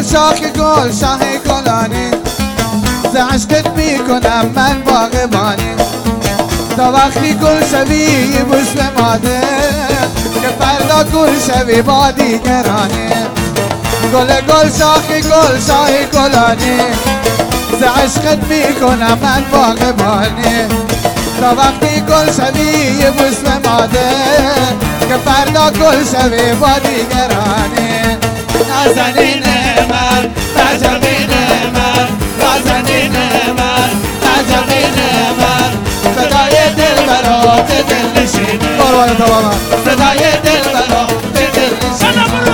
شاخ گل شاه گلانی ز عشقت میکنم من باغبانی تا وقتی گل شوی بوس به مادر که فردا گل شوی با دیگرانی گل شاه گلانی ز عشقت میکنم من باغبانی تا وقتی گل شوی بوس به مادر که فردا گل شوی با دیگرانی نازنین من نجمین من نازنین من نجمین من صدای دل برات دل نشینه قربان تماما صدای دل برات دل نشینه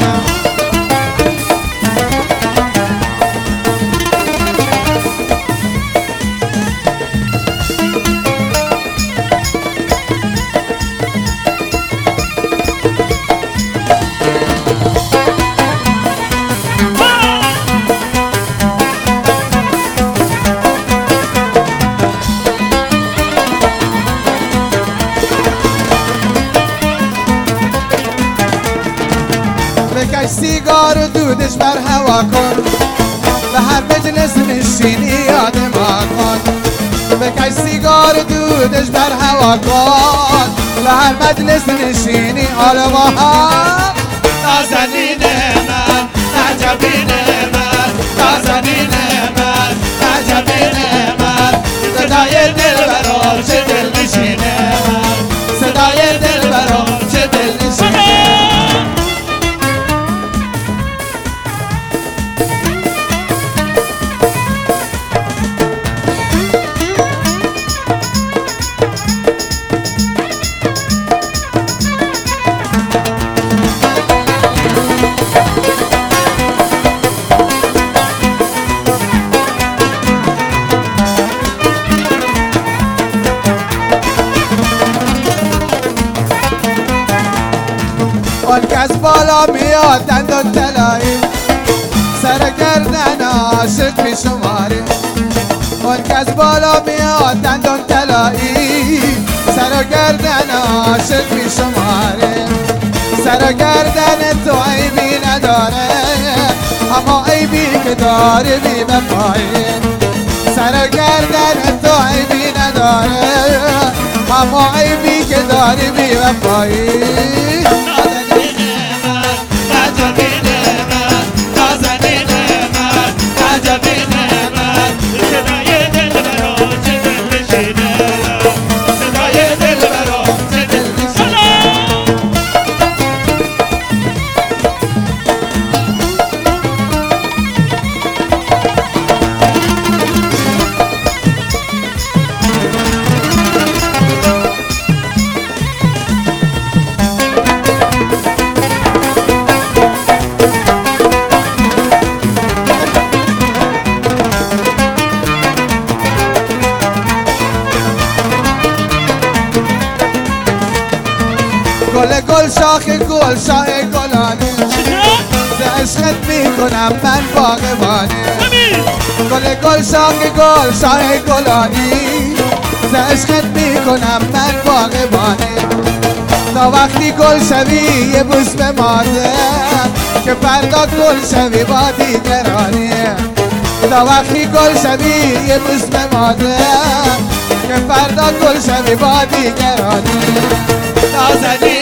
بکش سیگار و دودش بر هوا کن به هر مجلس نشینی یاد ما کن بکش سیگار و دودش بر هوا کن به هر مجلس نشینی حال ما هم نازنین من نجمین من نازنین من نجمین من صدای دل برام چه دل نشینه من صدای دل برام چه دل نشینه آن کس بالا میاد دندان طلایی سر گردن عاشق می شماره آن کس بالا میاد دندان طلایی سر گردن عاشق می شماره سر گردن تو عیبی نداره اما عیبی که داره بی وفایی سر گردن تو عیبی نداره اما عیبی که داره بی وفایی گل شاه گلانی ز عشقت میکنم من باغبانی گل شاه گلانی ز عشقت میکنم من باغبانی تا وقتی گل شوی یه بوس به مادر که فردا گل شوی با دیگرانی تا وقتی گل شوی یه بوس به مادر که فردا گل شوی با دیگرانی نازنین